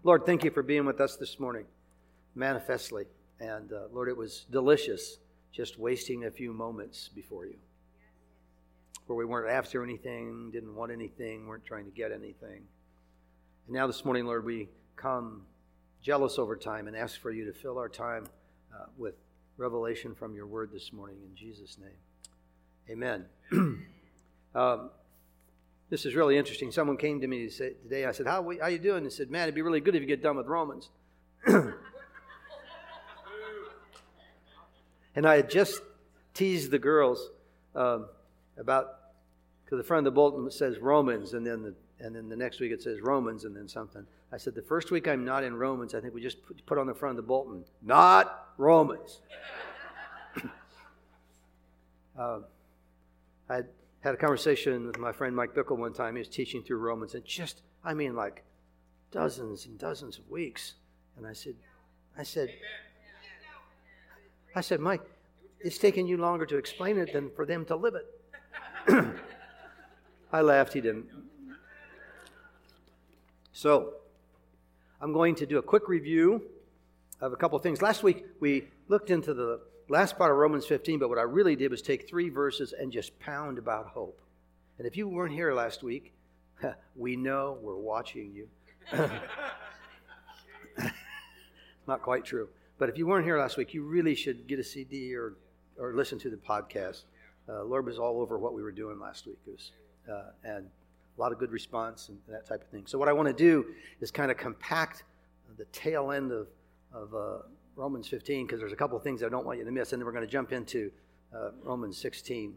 Lord, thank you for being with us this morning, manifestly. And Lord, it was delicious just wasting a few moments before you, where we weren't after anything, didn't want anything, weren't trying to get anything. And now this morning, Lord, we come jealous over time and ask for you to fill our time with revelation from your word this morning in Jesus' name. Amen. This is really interesting. Someone came to me today. I said, how you doing? He said, man, it'd be really good if you get done with Romans. And I had just teased the girls about, because the front of the bulletin says Romans, and then the next week it says Romans, and then something. I said, the first week I'm not in Romans, I think we just put on the front of the bulletin, not Romans. I had a conversation with my friend Mike Bickle one time. He was teaching through Romans, and like dozens and dozens of weeks. And I said, Mike, it's taking you longer to explain it than for them to live it. I laughed. He didn't. So, I'm going to do a quick review of a couple of things. Last week, we looked into the last part of Romans 15, but what I really did was take 3 verses and just pound about hope. And if you weren't here last week, we know we're watching you. Not quite true. But if you weren't here last week, you really should get a CD or listen to the podcast. Lord was all over what we were doing last week. It was, and a lot of good response and that type of thing. So what I want to do is kind of compact the tail end of Romans 15, because there's a couple of things I don't want you to miss, and then we're going to jump into Romans 16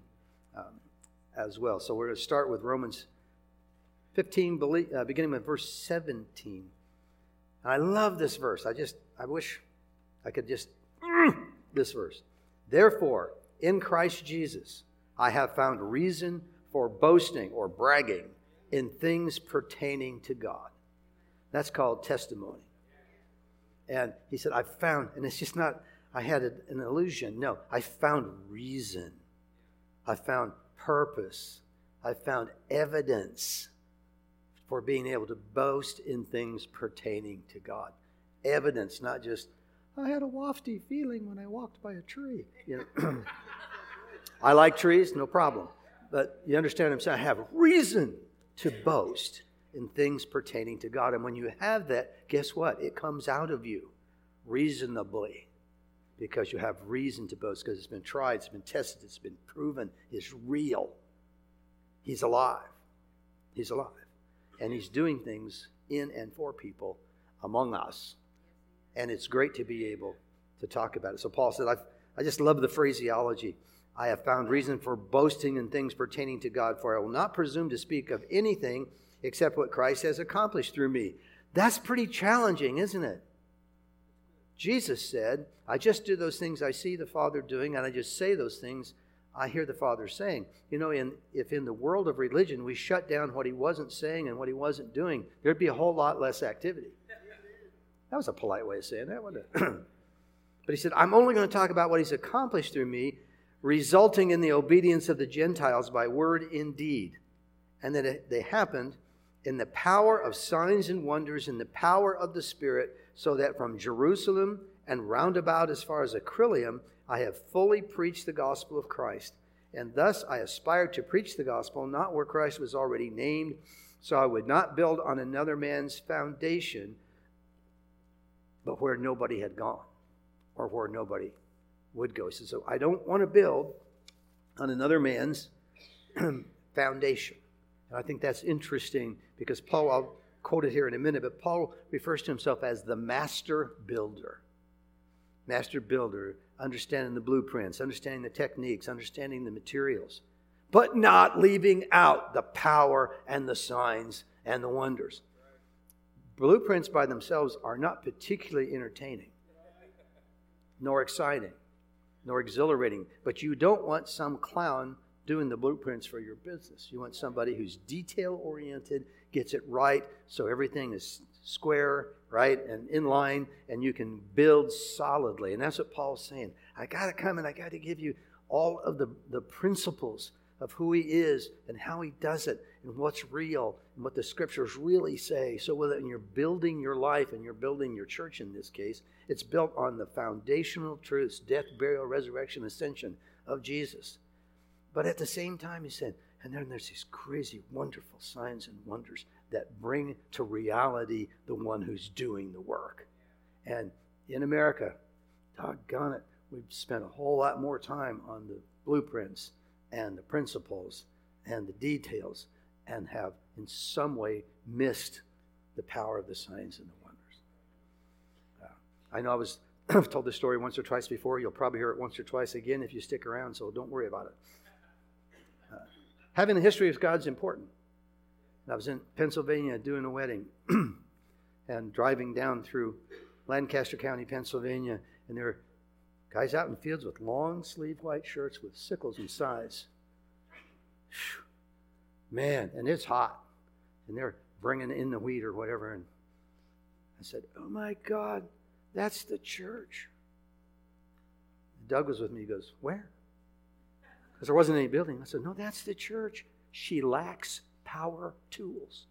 as well. So we're going to start with Romans 15, beginning with verse 17. And I love this verse. I wish I could just, this verse. Therefore, in Christ Jesus, I have found reason for boasting or bragging in things pertaining to God. That's called testimony. And he said, I found, and it's just not, I had an illusion. No, I found reason. I found purpose. I found evidence for being able to boast in things pertaining to God. Evidence, not just, I had a wafty feeling when I walked by a tree. You know, I like trees, no problem. But you understand what I'm saying? I have reason to boast in things pertaining to God. And when you have that, guess what? It comes out of you reasonably, because you have reason to boast, because it's been tried, it's been tested, it's been proven, it's real. He's alive. He's alive. And he's doing things in and for people among us. And it's great to be able to talk about it. So Paul said, I just love the phraseology. I have found reason for boasting in things pertaining to God, for I will not presume to speak of anything except what Christ has accomplished through me. That's pretty challenging, isn't it? Jesus said, I just do those things I see the Father doing, and I just say those things I hear the Father saying. You know, if in the world of religion we shut down what he wasn't saying and what he wasn't doing, there'd be a whole lot less activity. That was a polite way of saying that, wasn't it? But he said, I'm only going to talk about what he's accomplished through me, resulting in the obedience of the Gentiles by word and deed. And that they happened in the power of signs and wonders, in the power of the Spirit, so that from Jerusalem and round about as far as Acrylium, I have fully preached the gospel of Christ. And thus I aspired to preach the gospel, not where Christ was already named, so I would not build on another man's foundation, but where nobody had gone, or where nobody would go. He says, so I don't want to build on another man's foundation. And I think that's interesting, because Paul, I'll quote it here in a minute, but Paul refers to himself as the master builder. Master builder, understanding the blueprints, understanding the techniques, understanding the materials, but not leaving out the power and the signs and the wonders. Blueprints by themselves are not particularly entertaining, nor exciting, nor exhilarating. But you don't want some clown doing the blueprints for your business. You want somebody who's detail-oriented, gets it right, so everything is square, right, and in line, and you can build solidly. And that's what Paul's saying. I got to come and I got to give you all of the principles of who he is and how he does it and what's real and what the scriptures really say. So when you're building your life and you're building your church in this case, it's built on the foundational truths, death, burial, resurrection, ascension of Jesus. But at the same time, he said, and then there's these crazy, wonderful signs and wonders that bring to reality the one who's doing the work. And in America, doggone it, we've spent a whole lot more time on the blueprints and the principles and the details and have in some way missed the power of the signs and the wonders. I know I've told this story once or twice before. You'll probably hear it once or twice again if you stick around, so don't worry about it. Having a history of God's important. I was in Pennsylvania doing a wedding and driving down through Lancaster County, Pennsylvania, and there were guys out in the fields with long-sleeved white shirts with sickles and scythes. Man, and it's hot. And they're bringing in the wheat or whatever. And I said, oh my God, that's the church. Doug was with me. He goes, where? Because there wasn't any building. I said, no, that's the church. She lacks power tools.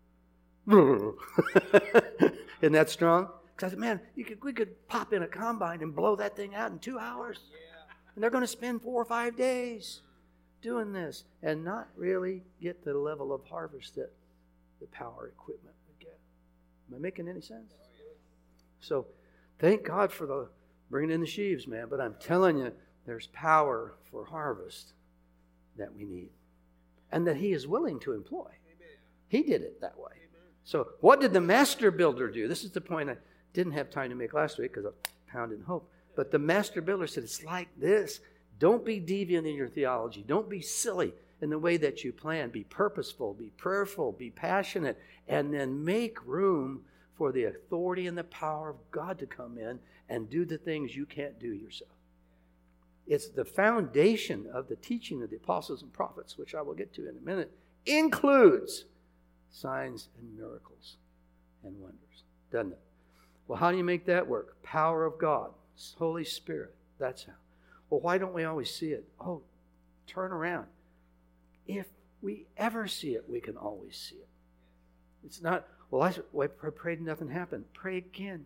Isn't that strong? Because I said, man, we could pop in a combine and blow that thing out in 2 hours. And they're going to spend 4 or 5 days doing this and not really get the level of harvest that the power equipment would get. Am I making any sense? So thank God for the bringing in the sheaves, man. But I'm telling you, there's power for harvest that we need and that he is willing to employ. He did it that way. So what did the master builder do? This is the point I didn't have time to make last week because I pounded hope. But the master builder said, it's like this. Don't be deviant in your theology. Don't be silly in the way that you plan. Be purposeful, be prayerful, be passionate, and then make room for the authority and the power of God to come in and do the things you can't do yourself. It's the foundation of the teaching of the apostles and prophets, which I will get to in a minute, includes signs and miracles and wonders, doesn't it? Well, how do you make that work? Power of God, Holy Spirit, that's how. Well, why don't we always see it? Oh, turn around. If we ever see it, we can always see it. It's not, well, I prayed and nothing happened. Pray again.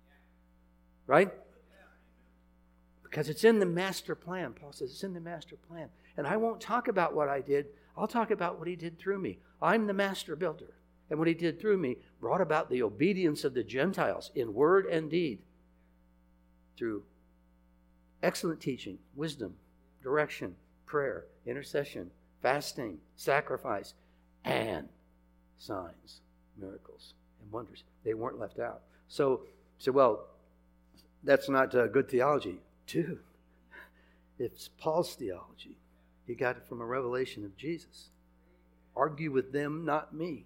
Right? Because it's in the master plan. Paul says it's in the master plan. And I won't talk about what I did. I'll talk about what he did through me. I'm the master builder. And what he did through me brought about the obedience of the Gentiles in word and deed through excellent teaching, wisdom, direction, prayer, intercession, fasting, sacrifice, and signs, miracles, and wonders. They weren't left out. So, well, that's not good theology. Dude, it's Paul's theology. He got it from a revelation of Jesus. Argue with them, not me.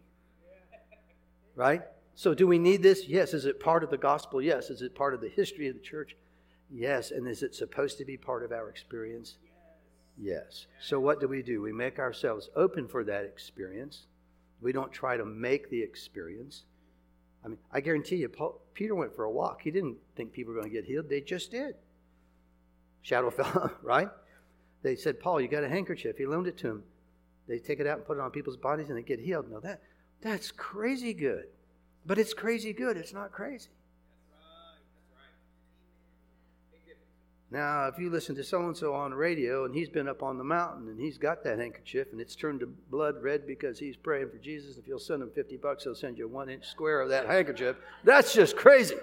Right? So do we need this? Yes. Is it part of the gospel? Yes. Is it part of the history of the church? Yes. And is it supposed to be part of our experience? Yes. So what do? We make ourselves open for that experience. We don't try to make the experience. I mean, I guarantee you, Peter went for a walk. He didn't think people were going to get healed. They just did. Shadow fell, right? They said, Paul, you got a handkerchief. He loaned it to him. They take it out and put it on people's bodies and they get healed. No, that's crazy good. But it's crazy good. It's not crazy. Now, if you listen to so-and-so on the radio and he's been up on the mountain and he's got that handkerchief and it's turned to blood red because he's praying for Jesus, if you'll send him $50, he'll send you a 1-inch square of that handkerchief. That's just crazy.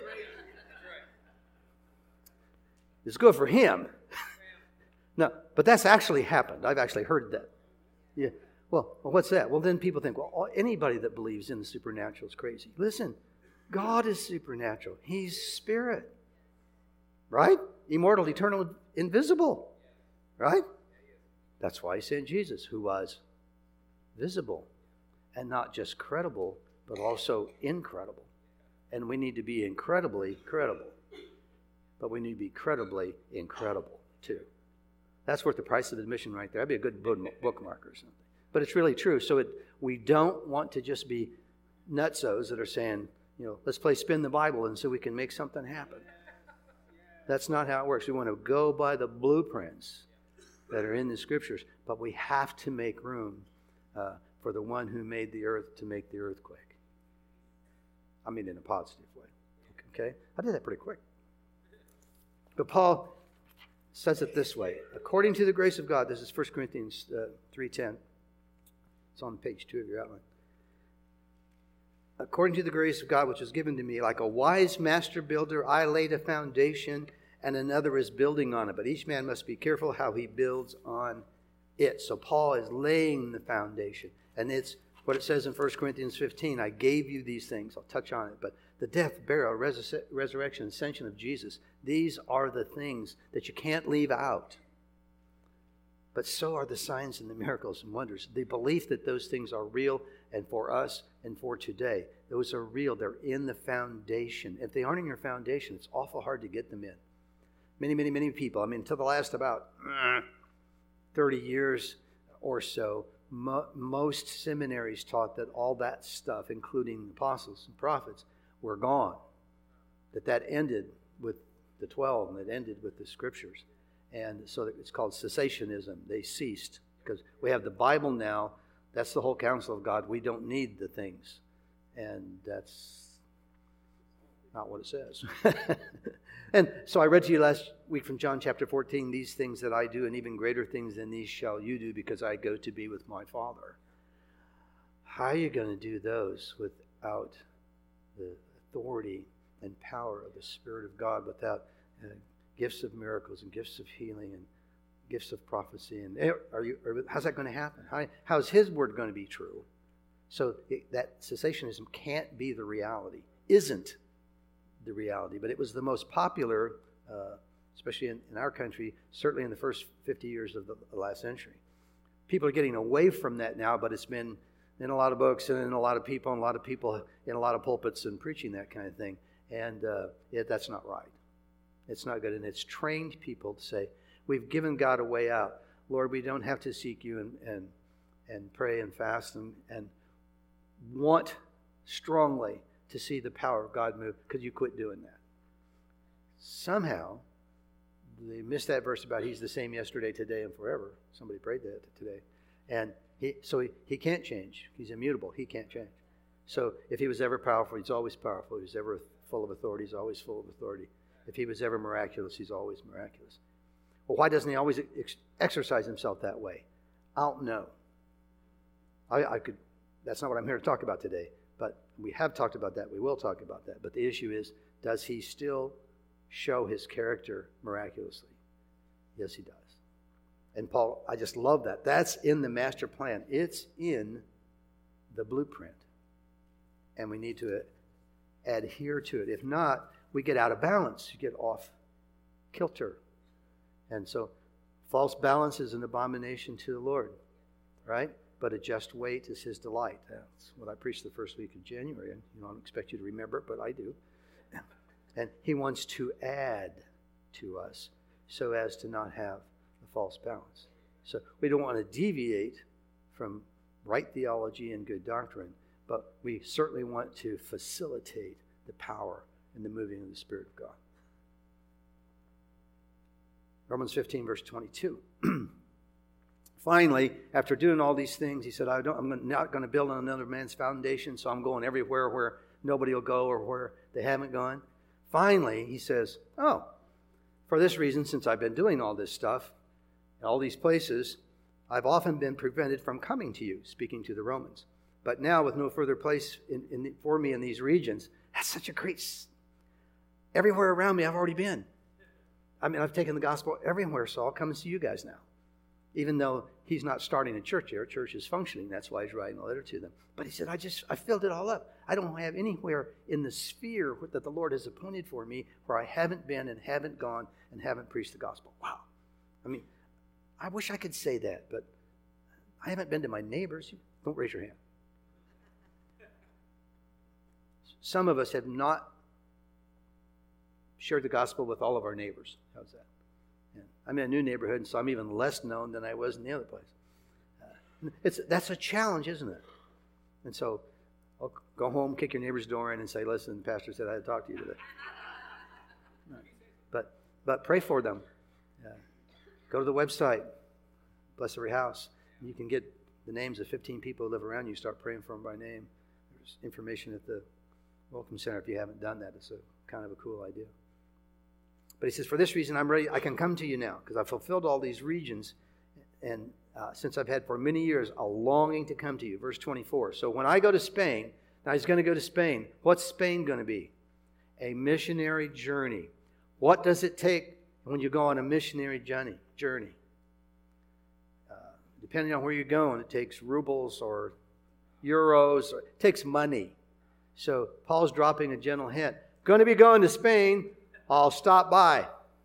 It's good for him. No, but that's actually happened. I've actually heard that. Yeah. Well, what's that? Well, then people think, well, anybody that believes in the supernatural is crazy. Listen, God is supernatural. He's spirit. Right? Immortal, eternal, invisible. Right? That's why he sent Jesus, who was visible and not just credible, but also incredible. And we need to be incredibly credible. But we need to be credibly incredible, too. That's worth the price of admission right there. That'd be a good bookmark or something. But it's really true. So we don't want to just be nutsos that are saying, let's play spin the Bible and so we can make something happen. That's not how it works. We want to go by the blueprints that are in the Scriptures. But we have to make room for the one who made the earth to make the earthquake. I mean in a positive way. Okay? I did that pretty quick. But Paul says it this way. According to the grace of God, this is 1 Corinthians 3:10. It's on page 2 of your outline. According to the grace of God which was given to me, like a wise master builder, I laid a foundation, and another is building on it. But each man must be careful how he builds on it. So Paul is laying the foundation. And it's what it says in 1 Corinthians 15. I gave you these things. I'll touch on it. But the death, burial, resurrection, ascension of Jesus, these are the things that you can't leave out. But so are the signs and the miracles and wonders. The belief that those things are real and for us and for today. Those are real. They're in the foundation. If they aren't in your foundation, it's awful hard to get them in. Many people, until the last about 30 years or so, most seminaries taught that all that stuff, including the apostles and prophets, were gone. That ended with the 12 and it ended with the Scriptures. And so it's called cessationism. They ceased because we have the Bible now. That's the whole counsel of God. We don't need the things. And that's not what it says. And so I read to you last week from John chapter 14, these things that I do and even greater things than these shall you do because I go to be with my Father. How are you going to do those without the authority and power of the Spirit of God, without gifts of miracles and gifts of healing and gifts of prophecy? And how's that going to happen? How's His word going to be true? So that cessationism can't be the reality, isn't the reality. But it was the most popular, especially in our country, certainly in the first 50 years of the last century. People are getting away from that now, but it's been in a lot of books and in a lot of people in a lot of pulpits and preaching that kind of thing. And that's not right. It's not good. And it's trained people to say, we've given God a way out. Lord, we don't have to seek you and pray and fast and want strongly to see the power of God move because you quit doing that. Somehow, they missed that verse about He's the same yesterday, today, and forever. Somebody prayed that today. And he can't change. He's immutable. He can't change. So if He was ever powerful, He's always powerful. If He was ever full of authority, He's always full of authority. If He was ever miraculous, He's always miraculous. Well, why doesn't He always exercise Himself that way? I don't know. That's not what I'm here to talk about today. But we have talked about that. We will talk about that. But the issue is, does He still show His character miraculously? Yes, He does. And Paul, I just love that. That's in the master plan. It's in the blueprint. And we need to adhere to it. If not, we get out of balance. You get off kilter. And so false balance is an abomination to the Lord, right? But a just weight is His delight. That's what I preached the first week of January. And I don't expect you to remember it, but I do. And He wants to add to us so as to not have a false balance. So we don't want to deviate from right theology and good doctrine, but we certainly want to facilitate the power and the moving of the Spirit of God. Romans 15, verse 22. Finally, after doing all these things, he said, I'm not going to build on another man's foundation, so I'm going everywhere where nobody will go or where they haven't gone. Finally, he says, for this reason, since I've been doing all this stuff, in all these places, I've often been prevented from coming to you, speaking to the Romans. But now, with no further place for me in these regions, that's such a great... Everywhere around me, I've already been. I've taken the gospel everywhere, so I'll come and see you guys now. Even though he's not starting a church here, church is functioning. That's why he's writing a letter to them. But he said, I filled it all up. I don't have anywhere in the sphere that the Lord has appointed for me where I haven't been and haven't gone and haven't preached the gospel. Wow. I wish I could say that, but I haven't been to my neighbors. Don't raise your hand. Some of us have not shared the gospel with all of our neighbors. How's that? Yeah. I'm in a new neighborhood, and so I'm even less known than I was in the other place. That's a challenge, isn't it? And so I'll go home, kick your neighbor's door in, and say, listen, the pastor said I had to talk to you today. But pray for them. Go to the website. bless every house. You can get the names of 15 people who live around you, start praying for them by name. There's information at the Welcome Center if you haven't done that. It's a kind of a cool idea. But he says, for this reason, I'm ready. I can come to you now because I've fulfilled all these regions. And since I've had for many years a longing to come to you. Verse 24. So when I go to Spain, now he's going to go to Spain. What's Spain going to be? A missionary journey. What does it take when you go on a missionary journey? Depending on where you're going, it takes rubles or euros. It takes money. So Paul's dropping a gentle hint. Going to be going to Spain. I'll stop by.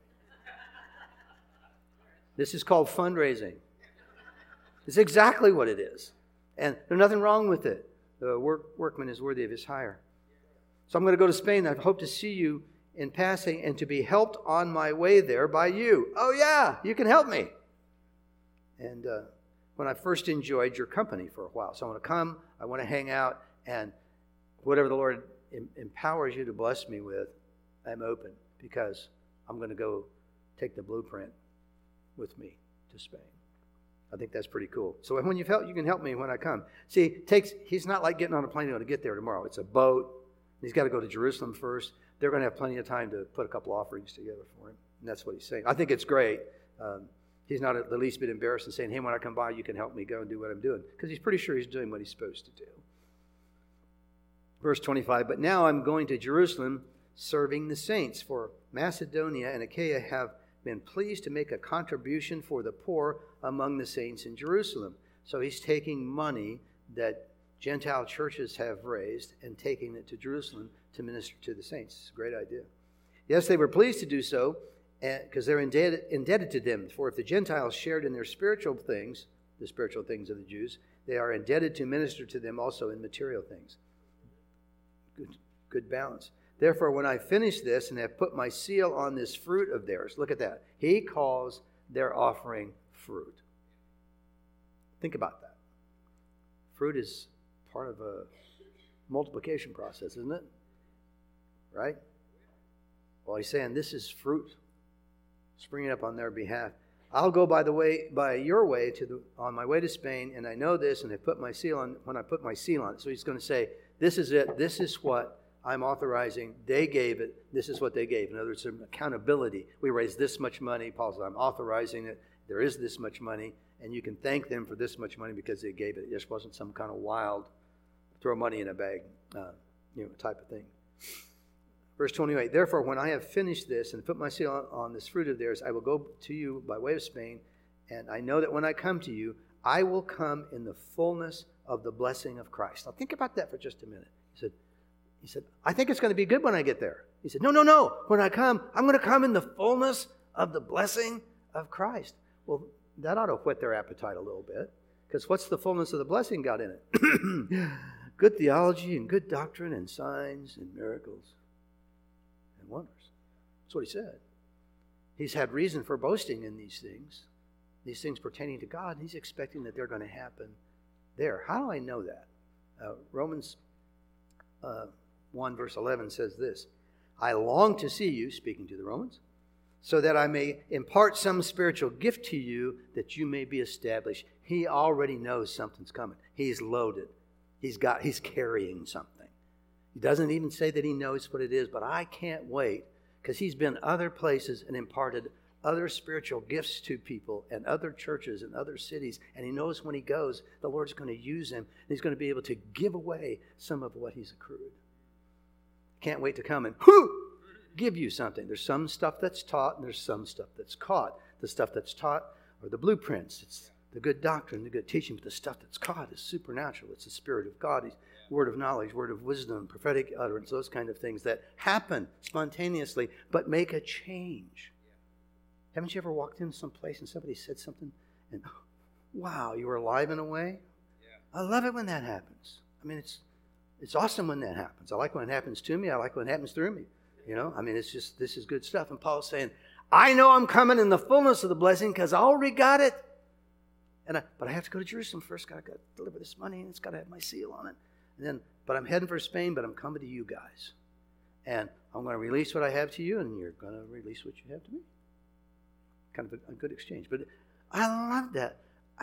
This is called fundraising. It's exactly what it is. And there's nothing wrong with it. The workman is worthy of his hire. So I'm going to go to Spain. I hope to see you in passing and to be helped on my way there by you. Oh yeah, you can help me. And when I first enjoyed your company for a while. So I want to come, I want to hang out, and whatever the Lord empowers you to bless me with, I'm open because I'm going to go take the blueprint with me to Spain. I think that's pretty cool. So when you've helped, you can help me when I come. See, he's not like getting on a plane to get there tomorrow. It's a boat. He's got to go to Jerusalem first. They're going to have plenty of time to put a couple offerings together for him. And that's what he's saying. I think it's great. He's not the least bit embarrassed in saying, hey, when I come by, you can help me go and do what I'm doing. Because he's pretty sure he's doing what he's supposed to do. Verse 25, but now I'm going to Jerusalem serving the saints, for Macedonia and Achaia have been pleased to make a contribution for the poor among the saints in Jerusalem. So he's taking money that Gentile churches have raised and taking it to Jerusalem to minister to the saints. It's a great idea. Yes, they were pleased to do so because they're indebted to them. For if the Gentiles shared in their spiritual things, the spiritual things of the Jews, they are indebted to minister to them also in material things. Good balance. Therefore, when I finish this and have put my seal on this fruit of theirs, look at that. He calls their offering fruit. Think about that. Fruit is part of a multiplication process, isn't it? Right? Well, he's saying this is fruit springing up on their behalf. I'll go by your way on my way to Spain, and I know this, and I put my seal on when I put my seal on it. So he's going to say, this is it. This is what I'm authorizing. They gave it. This is what they gave. In other words, some accountability. We raised this much money. Paul says, I'm authorizing it. There is this much money, and you can thank them for this much money because they gave it. It just wasn't some kind of wild, throw money in a bag, type of thing. Verse 28, therefore, when I have finished this and put my seal on this fruit of theirs, I will go to you by way of Spain, and I know that when I come to you, I will come in the fullness of the blessing of Christ. Now think about that for just a minute. He said, I think it's going to be good when I get there. He said, no. When I come, I'm going to come in the fullness of the blessing of Christ. Well, that ought to whet their appetite a little bit. Because what's the fullness of the blessing got in it? Good theology and good doctrine and signs and miracles and wonders. That's what he said. He's had reason for boasting in these things pertaining to God. And he's expecting that they're going to happen there. How do I know that? Romans 1 verse 11 says this, I long to see you, speaking to the Romans, so that I may impart some spiritual gift to you that you may be established. He already knows something's coming. He's loaded. He's carrying something. He doesn't even say that he knows what it is, but I can't wait because he's been other places and imparted other spiritual gifts to people and other churches and other cities. And he knows when he goes, the Lord's going to use him. And he's going to be able to give away some of what he's accrued. Can't wait to come and give you something. There's some stuff that's taught and there's some stuff that's caught. The stuff that's taught are the blueprints. It's the good doctrine, the good teaching. But the stuff that's caught is supernatural. It's the Spirit of God. Word of knowledge, word of wisdom, prophetic utterance, those kind of things that happen spontaneously but make a change. Haven't you ever walked into some place and somebody said something and, wow, you were alive in a way? Yeah. I love it when that happens. I mean, it's awesome when that happens. I like when it happens to me. I like when it happens through me. This is good stuff. And Paul's saying, I know I'm coming in the fullness of the blessing because I already got it. But I have to go to Jerusalem first. Got to deliver this money and it's got to have my seal on it. But I'm heading for Spain, but I'm coming to you guys. And I'm going to release what I have to you and you're going to release what you have to me. Kind of a good exchange. But I love that.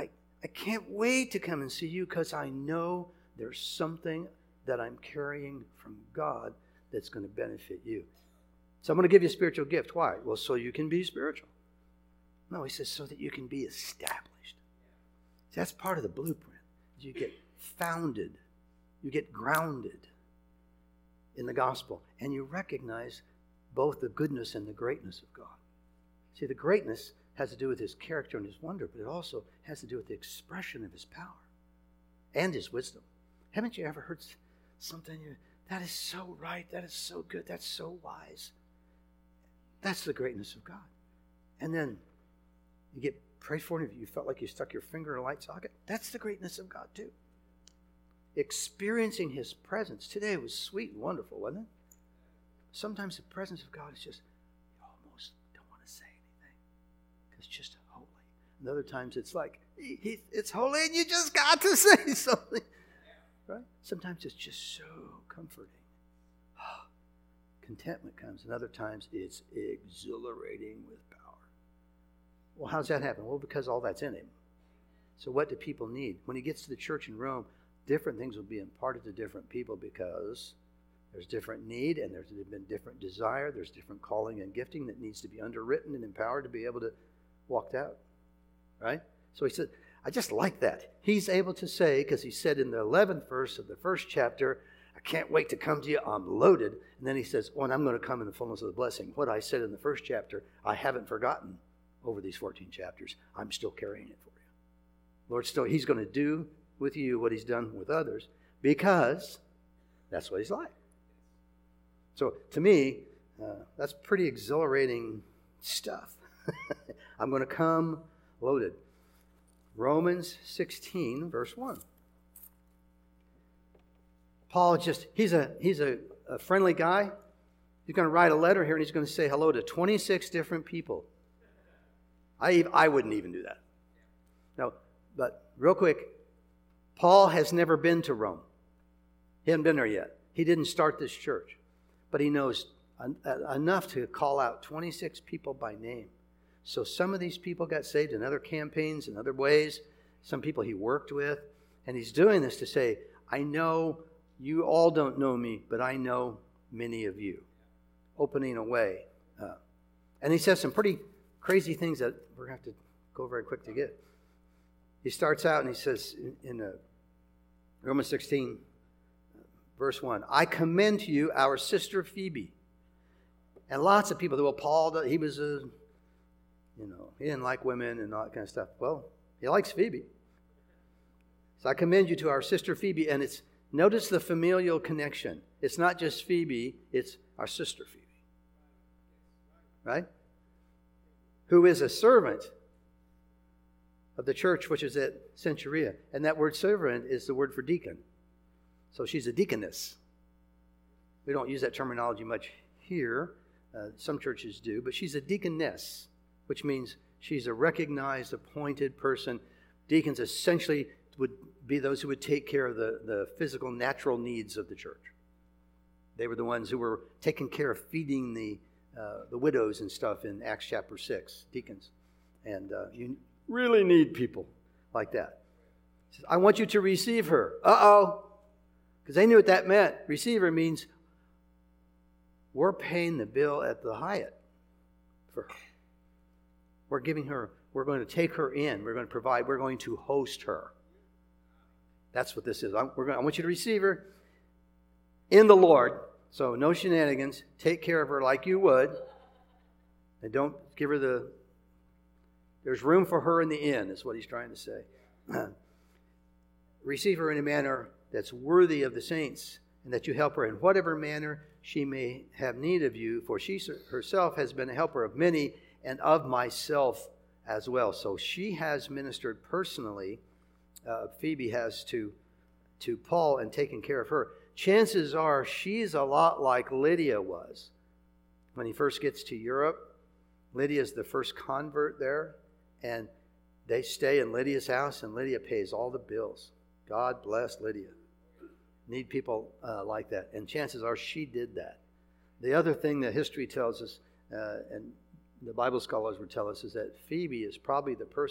I can't wait to come and see you because I know there's something that I'm carrying from God that's going to benefit you. So I'm going to give you a spiritual gift. Why? Well, so you can be spiritual. No, he says so that you can be established. See, that's part of the blueprint. You get founded. You get grounded in the gospel. And you recognize both the goodness and the greatness of God. See, the greatness has to do with his character and his wonder, but it also has to do with the expression of his power and his wisdom. Haven't you ever heard something, that is so right, that is so good, that's so wise? That's the greatness of God. And then you get prayed for, and if you felt like you stuck your finger in a light socket, that's the greatness of God too. Experiencing his presence. Today was sweet and wonderful, wasn't it? Sometimes the presence of God is just, you almost don't want to say anything because it's just holy. And other times it's like, it's holy and you just got to say something. Right? Sometimes it's just so comforting. Contentment comes. And other times it's exhilarating with power. Well, how does that happen? Well, because all that's in him. So what do people need? When he gets to the church in Rome, different things will be imparted to different people because there's different need and there's been different desire. There's different calling and gifting that needs to be underwritten and empowered to be able to walk out. Right? So he said, I just like that. He's able to say, because he said in the 11th verse of the first chapter, I can't wait to come to you, I'm loaded. And then he says, oh, and I'm going to come in the fullness of the blessing. What I said in the first chapter, I haven't forgotten over these 14 chapters. I'm still carrying it for you. Lord, he's going to do with you what he's done with others because that's what he's like. So to me, that's pretty exhilarating stuff. I'm going to come loaded. Romans 16, verse 1. Paul he's a friendly guy. He's going to write a letter here and he's going to say hello to 26 different people. I wouldn't even do that. No, but real quick, Paul has never been to Rome. He hasn't been there yet. He didn't start this church. But he knows enough to call out 26 people by name. So some of these people got saved in other campaigns, in other ways. Some people he worked with. And he's doing this to say, I know you all don't know me, but I know many of you. Opening a way. And he says some pretty crazy things that we're going to have to go very quick to get. He starts out and he says in Romans 16, verse 1, I commend to you our sister Phoebe. And lots of people, well, Paul, he was he didn't like women and all that kind of stuff. Well, he likes Phoebe. So I commend you to our sister Phoebe. And notice the familial connection. It's not just Phoebe, it's our sister Phoebe. Right? Who is a servant of the church which is at Cenchrea. And that word servant is the word for deacon. So she's a deaconess. We don't use that terminology much here. Some churches do. But she's a deaconess, which means she's a recognized, appointed person. Deacons essentially would be those who would take care of the physical, natural needs of the church. They were the ones who were taking care of feeding the widows and stuff in Acts chapter 6, deacons. And you really need people like that. He says, I want you to receive her. Uh-oh. Because they knew what that meant. Receiver means we're paying the bill at the Hyatt for her. We're giving her, we're going to take her in. We're going to provide, we're going to host her. That's what this is. I want you to receive her in the Lord. So no shenanigans. Take care of her like you would. And don't give her there's room for her in the inn, is what he's trying to say. Receive her in a manner that's worthy of the saints, and that you help her in whatever manner she may have need of you, for she herself has been a helper of many, and of myself as well. So she has ministered personally, Phoebe has to Paul and taken care of her. Chances are she's a lot like Lydia was. When he first gets to Europe, Lydia is the first convert there, and they stay in Lydia's house, and Lydia pays all the bills. God bless Lydia. Need people like that. And chances are she did that. The other thing that history tells us, and the Bible scholars would tell us, is that Phoebe is probably the person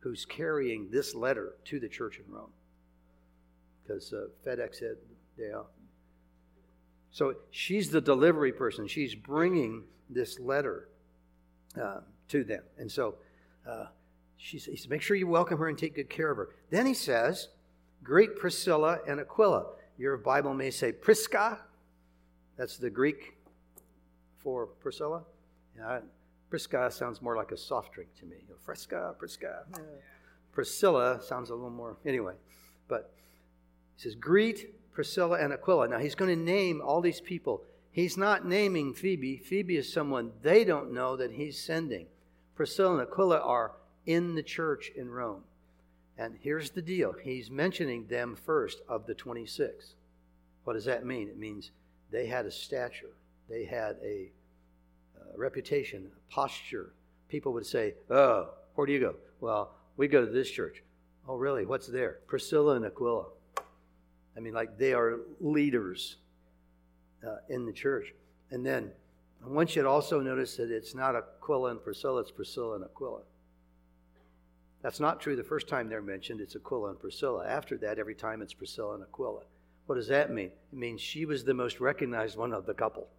who's carrying this letter to the church in Rome. Because FedEx had day off. So she's the delivery person. She's bringing this letter to them. And so he says, make sure you welcome her and take good care of her. Then he says, greet Priscilla and Aquila. Your Bible may say Prisca. That's the Greek for Priscilla. Prisca sounds more like a soft drink to me. Fresca, Prisca. Yeah. Priscilla sounds a little more, anyway. But he says, greet Priscilla and Aquila. Now he's going to name all these people. He's not naming Phoebe. Phoebe is someone they don't know that he's sending. Priscilla and Aquila are in the church in Rome. And here's the deal. He's mentioning them first of the 26. What does that mean? It means they had a stature. They had a reputation, a posture. People would say, oh, where do you go? Well, we go to this church. Oh, really? What's there? Priscilla and Aquila. I mean, like they are leaders in the church. And then I want you to also notice that it's not Aquila and Priscilla, it's Priscilla and Aquila. That's not true the first time they're mentioned. It's Aquila and Priscilla. After that, every time it's Priscilla and Aquila. What does that mean? It means she was the most recognized one of the couple.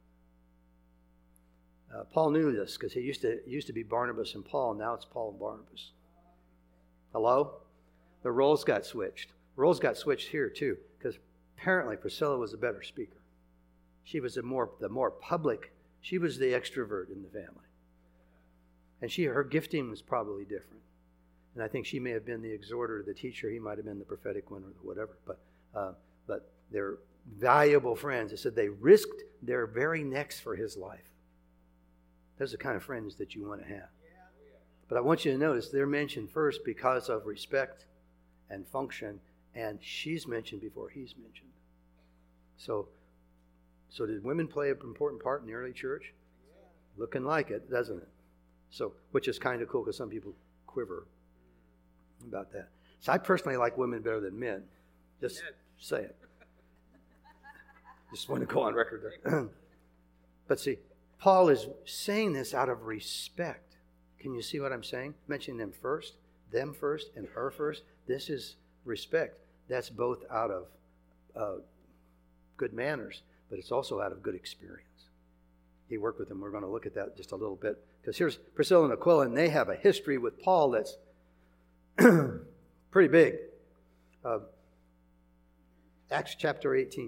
Paul knew this because he used to be Barnabas and Paul. Now it's Paul and Barnabas. Hello? The roles got switched. Roles got switched here too because apparently Priscilla was a better speaker. She was the more public. She was the extrovert in the family. And her gifting was probably different. And I think she may have been the exhorter, the teacher. He might have been the prophetic one or whatever. But they're valuable friends. It said they risked their very necks for his life. Those are the kind of friends that you want to have. But I want you to notice they're mentioned first because of respect and function. And she's mentioned before he's mentioned. So did women play an important part in the early church? Looking like it, doesn't it? So, which is kind of cool because some people quiver about that. So I personally like women better than men. Just say it. Just want to go on record there. But see, Paul is saying this out of respect. Can you see what I'm saying? Mentioning them first, and her first. This is respect. That's both out of good manners, but it's also out of good experience. He worked with them. We're going to look at that just a little bit. Because here's Priscilla and Aquila, and they have a history with Paul that's pretty big. Acts chapter 18,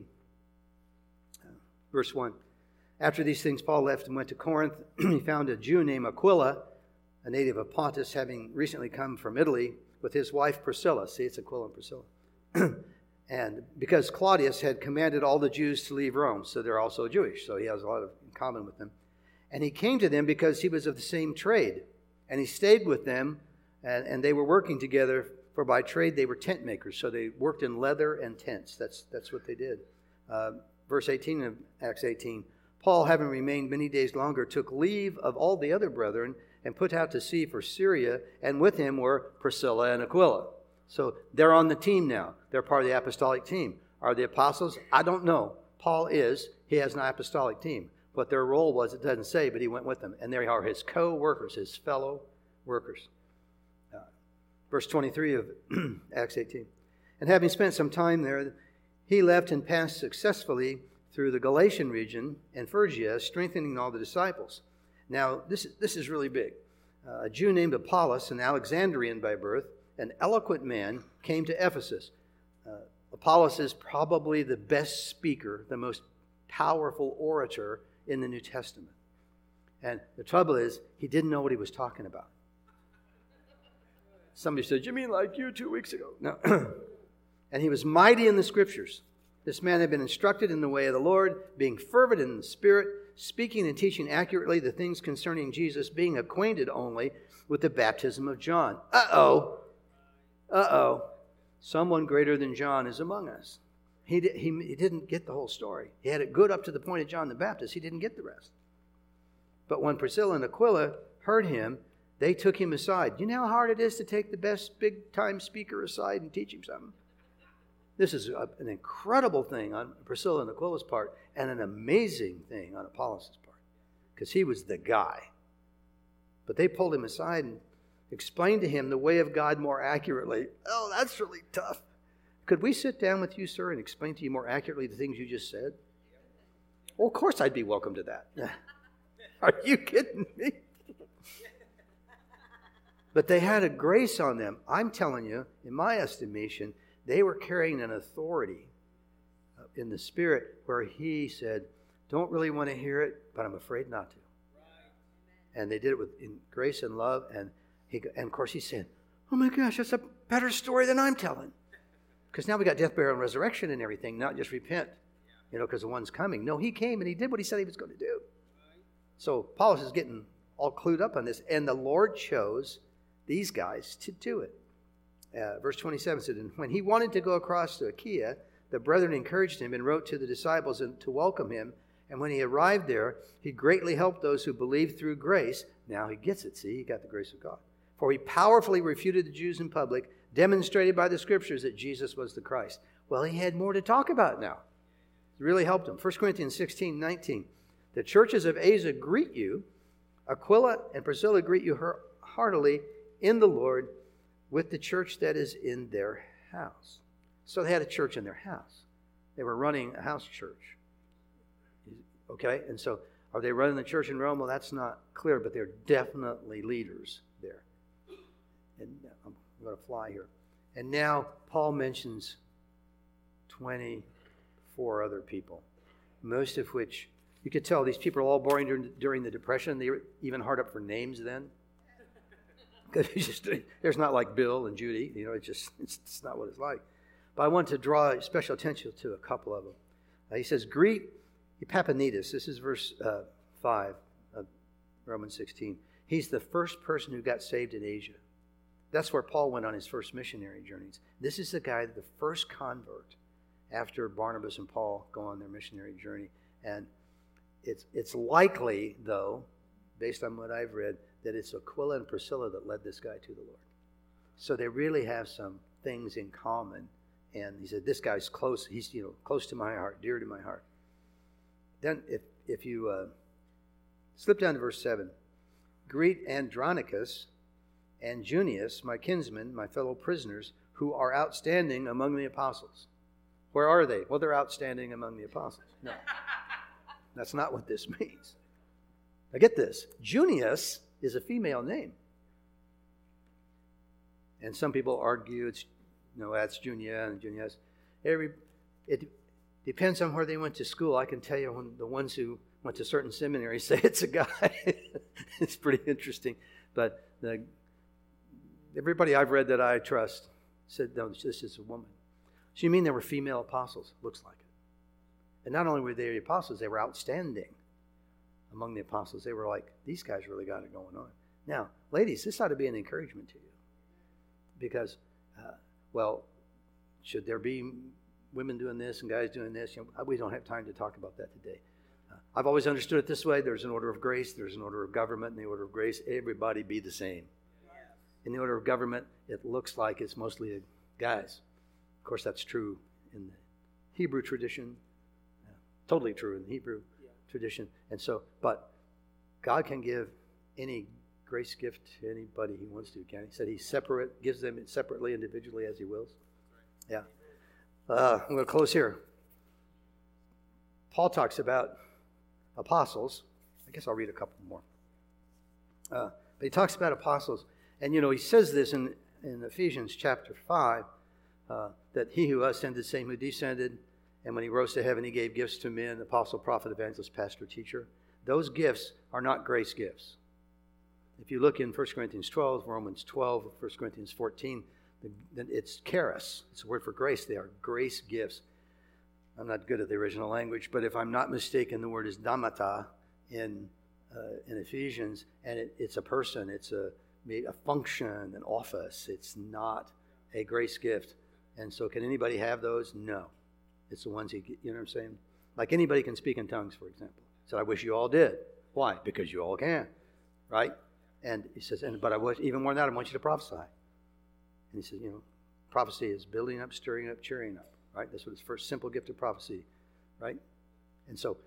verse 1. After these things, Paul left and went to Corinth. He found a Jew named Aquila, a native of Pontus, having recently come from Italy, with his wife Priscilla. See, it's Aquila and Priscilla. And because Claudius had commanded all the Jews to leave Rome, so they're also Jewish, so he has a lot in common with them. And he came to them because he was of the same trade. And he stayed with them, and they were working together, for by trade they were tent makers. So they worked in leather and tents. That's what they did. Verse 18 of Acts 18. Paul, having remained many days longer, took leave of all the other brethren and put out to sea for Syria, and with him were Priscilla and Aquila. So they're on the team now. They're part of the apostolic team. Are the apostles? I don't know. Paul is. He has an apostolic team. What their role was, it doesn't say, but he went with them. And there are his co-workers, his fellow workers. Verse 23 of Acts 18. And having spent some time there, he left and passed successfully through the Galatian region and Phrygia, strengthening all the disciples. Now, this is really big. A Jew named Apollos, an Alexandrian by birth, an eloquent man, came to Ephesus. Apollos is probably the best speaker, the most powerful orator in the New Testament. And the trouble is, he didn't know what he was talking about. Somebody said, you mean like you 2 weeks ago? No. And he was mighty in the Scriptures. This man had been instructed in the way of the Lord, being fervent in the Spirit, speaking and teaching accurately the things concerning Jesus, being acquainted only with the baptism of John. Uh-oh. Someone greater than John is among us. He didn't get the whole story. He had it good up to the point of John the Baptist. He didn't get the rest. But when Priscilla and Aquila heard him, they took him aside. You know how hard it is to take the best big-time speaker aside and teach him something? This is an incredible thing on Priscilla and Aquila's part, and an amazing thing on Apollos' part, because he was the guy. But they pulled him aside, and explain to him the way of God more accurately. Oh, that's really tough. Could we sit down with you, sir, and explain to you more accurately the things you just said? Well, of course I'd be welcome to that. Are you kidding me? But they had a grace on them. I'm telling you, in my estimation, they were carrying an authority in the Spirit where he said, don't really want to hear it, but I'm afraid not to. And they did it in grace and love. And of course he said, oh my gosh, that's a better story than I'm telling. Because now we got death, burial, and resurrection and everything, not just repent, because the one's coming. No, he came and he did what he said he was going to do. So Paulus is getting all clued up on this. And the Lord chose these guys to do it. Verse 27 said, and when he wanted to go across to Achaia, the brethren encouraged him and wrote to the disciples to welcome him. And when he arrived there, he greatly helped those who believed through grace. Now he gets it. See, he got the grace of God. For he powerfully refuted the Jews in public, demonstrated by the Scriptures that Jesus was the Christ. Well, he had more to talk about now. It really helped him. 1 Corinthians 16:19. The churches of Asia greet you. Aquila and Priscilla greet you heartily in the Lord with the church that is in their house. So they had a church in their house. They were running a house church. Okay? And so are they running the church in Rome? Well, that's not clear, but they're definitely leaders there. And I'm going to fly here. And now Paul mentions 24 other people, most of which you could tell these people are all born during the Depression. They were even hard up for names then. Because there's not like Bill and Judy. It's not what it's like. But I want to draw special attention to a couple of them. He says, greet Epaphroditus. This is verse 5 of Romans 16. He's the first person who got saved in Asia. That's where Paul went on his first missionary journeys. This is the guy, the first convert after Barnabas and Paul go on their missionary journey. And it's likely, though, based on what I've read, that it's Aquila and Priscilla that led this guy to the Lord. So they really have some things in common. And he said, this guy's close. He's close to my heart, dear to my heart. Then if you slip down to verse 7, greet Andronicus and Junius, my kinsmen, my fellow prisoners, who are outstanding among the apostles. Where are they? Well, they're outstanding among the apostles. No, that's not what this means. Now get this. Junius is a female name. And some people argue that's Junia and Junius. It depends on where they went to school. I can tell you when the ones who went to certain seminaries say it's a guy. It's pretty interesting. But everybody I've read that I trust said, no, this is a woman. So you mean there were female apostles? Looks like it. And not only were they the apostles, they were outstanding among the apostles. They were like, these guys really got it going on. Now, ladies, this ought to be an encouragement to you. Because, should there be women doing this and guys doing this? We don't have time to talk about that today. I've always understood it this way. There's an order of grace. There's an order of government. In the order of grace, everybody be the same. In the order of government, it looks like it's mostly guys. Of course, that's true in the Hebrew tradition. Totally true in the Hebrew tradition. And so, but God can give any grace gift to anybody he wants to, can he? He said he gives them separately, individually, as he wills. Yeah. I'm going to close here. Paul talks about apostles. I guess I'll read a couple more. But he talks about apostles. And, he says this in Ephesians chapter 5, that he who ascended, the same who descended, and when he rose to heaven, he gave gifts to men, apostle, prophet, evangelist, pastor, teacher. Those gifts are not grace gifts. If you look in 1 Corinthians 12, Romans 12, 1 Corinthians 14, then it's charis. It's a word for grace. They are grace gifts. I'm not good at the original language, but if I'm not mistaken, the word is damata in Ephesians, and it's a person. It's a function, an office. It's not a grace gift. And so can anybody have those? No. It's the ones you know what I'm saying? Like anybody can speak in tongues, for example. So I wish you all did. Why? Because you all can, right? And he says, but even more than that, I want you to prophesy. And he says, prophecy is building up, stirring up, cheering up, right? That's what his first simple gift of prophecy, right? And so,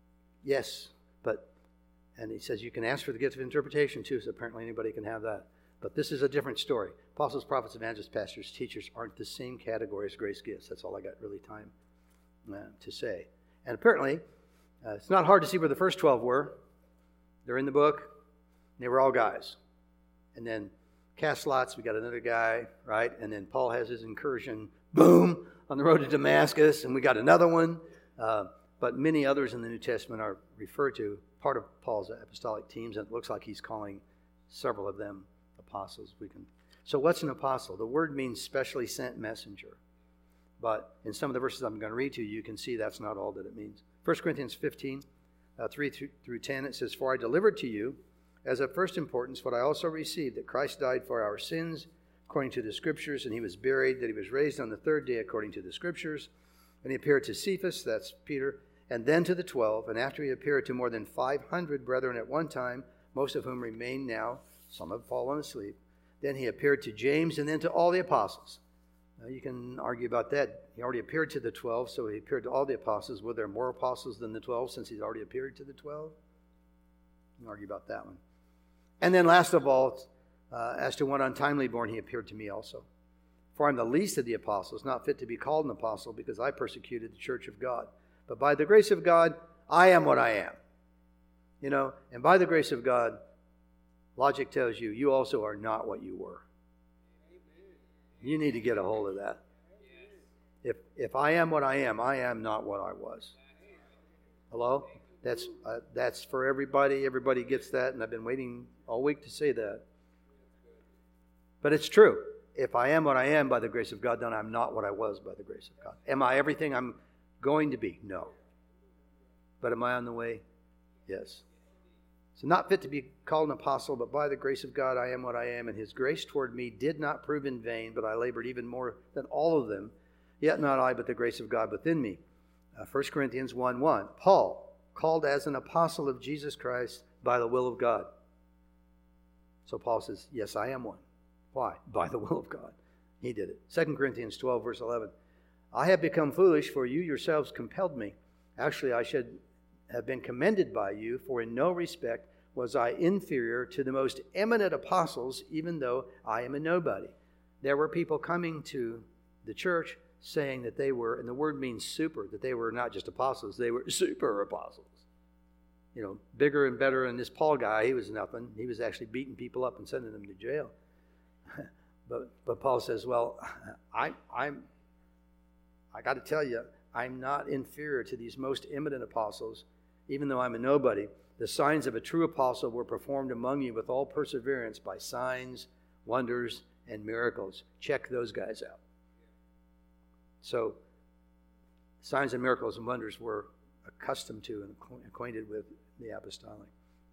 yes, and he says you can ask for the gift of interpretation too, so apparently anybody can have that. But this is a different story. Apostles, prophets, evangelists, pastors, teachers aren't the same category as grace gifts. That's all I got really time to say. And apparently, it's not hard to see where the first 12 were. They're in the book. They were all guys. And then cast lots, we got another guy, right? And then Paul has his incursion, boom, on the road to Damascus, and we got another one. But many others in the New Testament are referred to, part of Paul's apostolic teams, and it looks like he's calling several of them apostles. So what's an apostle? The word means specially sent messenger. But in some of the verses I'm going to read to you, you can see that's not all that it means. 1 Corinthians 15, 3 through 10, it says, "For I delivered to you as of first importance what I also received, that Christ died for our sins according to the Scriptures, and he was buried, that he was raised on the third day according to the Scriptures. And he appeared to Cephas," that's Peter, "and then to the 12. And after he appeared to more than 500 brethren at one time, most of whom remain now, some have fallen asleep. Then he appeared to James, and then to all the apostles." Now you can argue about that. He already appeared to the 12, so he appeared to all the apostles. Were there more apostles than the 12 since he's already appeared to the 12? You can argue about that one. And then last of all, as to one untimely born, he appeared to me also. "For I'm the least of the apostles, not fit to be called an apostle, because I persecuted the church of God. But by the grace of God, I am what I am." And by the grace of God, logic tells you, you also are not what you were. You need to get a hold of that. If I am what I am not what I was. Hello? That's for everybody. Everybody gets that, and I've been waiting all week to say that. But it's true. If I am what I am by the grace of God, then I'm not what I was by the grace of God. Am I everything I'm going to be? No. But am I on the way? Yes. So not fit to be called an apostle, but by the grace of God I am what I am, and his grace toward me did not prove in vain, but I labored even more than all of them. Yet not I, but the grace of God within me. 1 Corinthians 1:1, "Paul, called as an apostle of Jesus Christ by the will of God." So Paul says, yes, I am one. Why? By the will of God. He did it. 2 Corinthians 12, verse 11, "I have become foolish, for you yourselves compelled me. Actually, I should have been commended by you, for in no respect was I inferior to the most eminent apostles, even though I am a nobody." There were people coming to the church saying that they were, and the word means super, that they were not just apostles, they were super apostles. Bigger and better than this Paul guy. He was nothing. He was actually beating people up and sending them to jail. But Paul says, well, I got to tell you, I'm not inferior to these most eminent apostles, even though I'm a nobody. "The signs of a true apostle were performed among you with all perseverance by signs, wonders, and miracles." Check those guys out. So, signs and miracles and wonders were accustomed to and acquainted with the apostolic.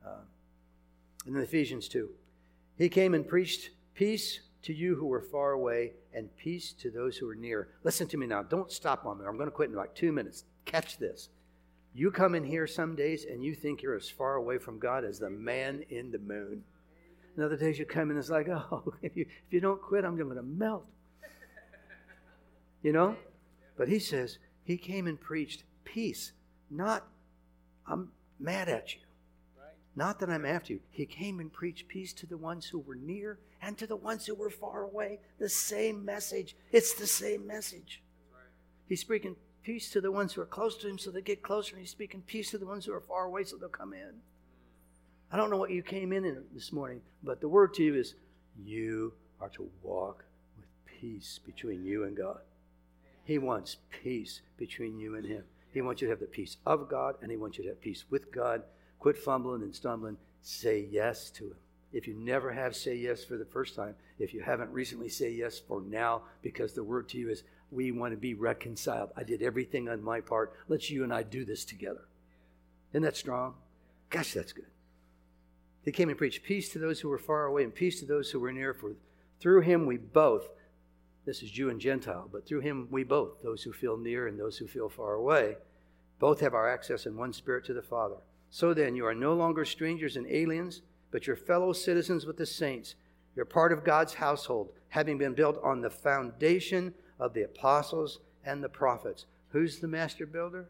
And then Ephesians 2. "He came and preached peace to you who were far away, and peace to those who are near." Listen to me now. Don't stop on me. I'm going to quit in like 2 minutes. Catch this. You come in here some days and you think you're as far away from God as the man in the moon. And other days you come in and it's like, oh, if you don't quit, I'm going to melt. But he says, he came and preached peace. Not, I'm mad at you. Not that I'm after you. He came and preached peace to the ones who were near and to the ones who were far away. The same message. It's the same message. He's speaking peace to the ones who are close to him so they get closer. And he's speaking peace to the ones who are far away so they'll come in. I don't know what you came in this morning, but the word to you is you are to walk with peace between you and God. He wants peace between you and him. He wants you to have the peace of God, and he wants you to have peace with God. Quit fumbling and stumbling. Say yes to him. If you never have, say yes for the first time. If you haven't recently, say yes for now, because the word to you is we want to be reconciled. I did everything on my part. Let's you and I do this together. Isn't that strong? Gosh, that's good. He came and preached peace to those who were far away and peace to those who were near. For through him we both, this is Jew and Gentile, but through him we both, those who feel near and those who feel far away, both have our access in one spirit to the Father. So then, you are no longer strangers and aliens, but you're fellow citizens with the saints. You're part of God's household, having been built on the foundation of the apostles and the prophets. Who's the master builder?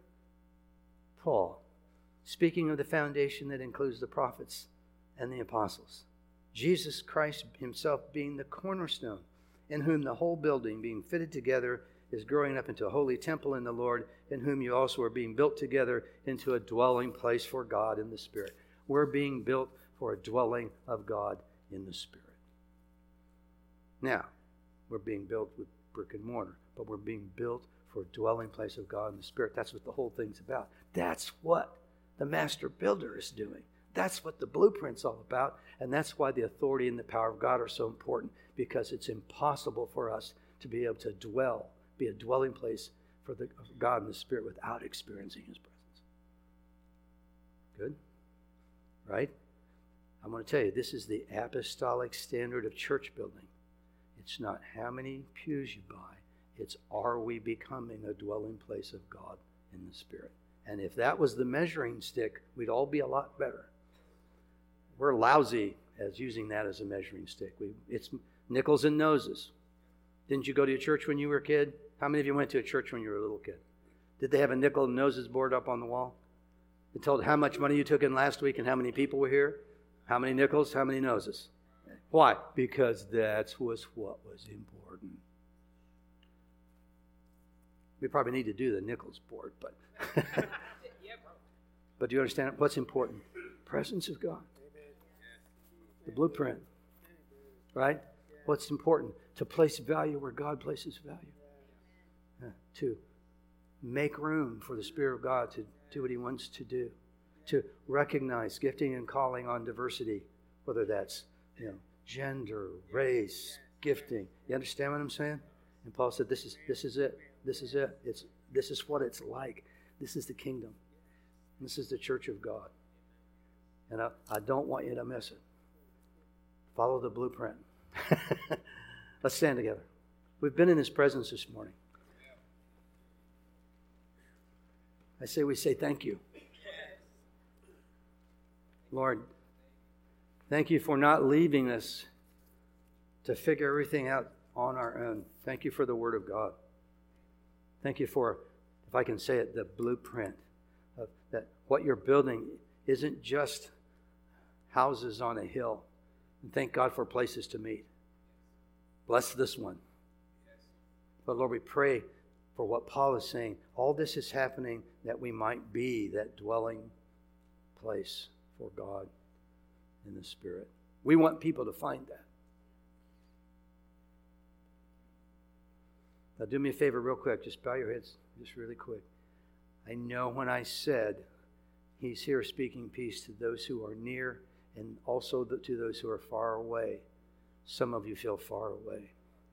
Paul. Speaking of the foundation that includes the prophets and the apostles. Jesus Christ himself being the cornerstone, in whom the whole building being fitted together is growing up into a holy temple in the Lord, in whom you also are being built together into a dwelling place for God in the Spirit. We're being built for a dwelling of God in the Spirit. Now, we're being built with brick and mortar, but we're being built for a dwelling place of God in the Spirit. That's what the whole thing's about. That's what the master builder is doing. That's what the blueprint's all about, and that's why the authority and the power of God are so important, because it's impossible for us to be able to be a dwelling place for the God in the Spirit without experiencing His presence. Good? Right? I'm going to tell you, this is the apostolic standard of church building. It's not how many pews you buy. It's, are we becoming a dwelling place of God in the Spirit? And if that was the measuring stick, we'd all be a lot better. We're lousy as using that as a measuring stick. It's nickels and noses. Didn't you go to a church when you were a kid? How many of you went to a church when you were a little kid? Did they have a nickel and noses board up on the wall? It told how much money you took in last week and how many people were here? How many nickels, how many noses? Why? Because that was what was important. We probably need to do the nickels board, but but do you understand what's important? Presence of God. The blueprint. Right? What's important? To place value where God places value. To make room for the Spirit of God to do what He wants to do. To recognize gifting and calling on diversity, whether that's gender, race, gifting. You understand what I'm saying? And Paul said, "This is it. This is it. This is what it's like. This is the kingdom. This is the church of God." And I don't want you to miss it. Follow the blueprint. Let's stand together. We've been in His presence this morning. We say thank you. Lord, thank you for not leaving us to figure everything out on our own. Thank you for the Word of God. Thank you for, if I can say it, the blueprint of that what you're building isn't just houses on a hill. And thank God for places to meet. Bless this one. But Lord, we pray for what Paul is saying. All this is happening that we might be that dwelling place for God in the Spirit. We want people to find that. Now do me a favor real quick. Just bow your heads just really quick. I know when I said He's here speaking peace to those who are near and also to those who are far away. Some of you feel far away.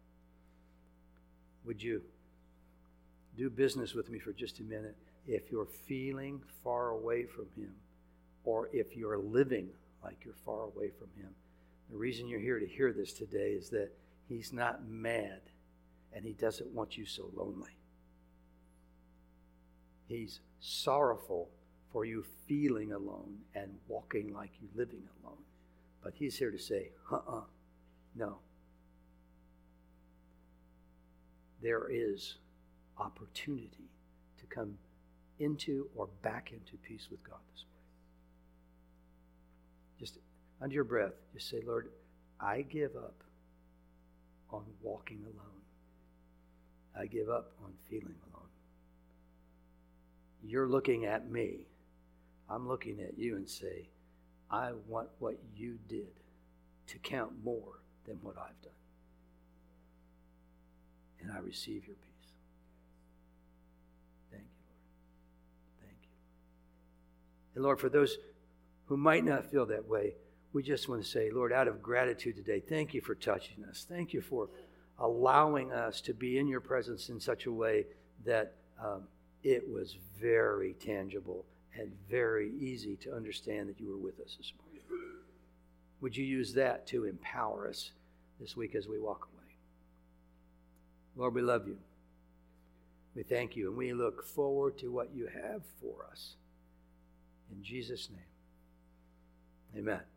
Would you do business with me for just a minute? If you're feeling far away from Him, or if you're living like you're far away from Him, the reason you're here to hear this today is that He's not mad and He doesn't want you so lonely. He's sorrowful for you feeling alone and walking like you're living alone. But He's here to say, no. There is opportunity to come into or back into peace with God this morning. Just under your breath, just say, Lord, I give up on walking alone. I give up on feeling alone. You're looking at me. I'm looking at you and say, I want what you did to count more than what I've done. And I receive your peace. Thank you, Lord. Thank you. And Lord, for those who might not feel that way, we just want to say, Lord, out of gratitude today, thank you for touching us. Thank you for allowing us to be in your presence in such a way that it was very tangible and very easy to understand that you were with us this morning. Would you use that to empower us this week as we walk away? Lord, we love you. We thank you, and we look forward to what you have for us. In Jesus' name, amen.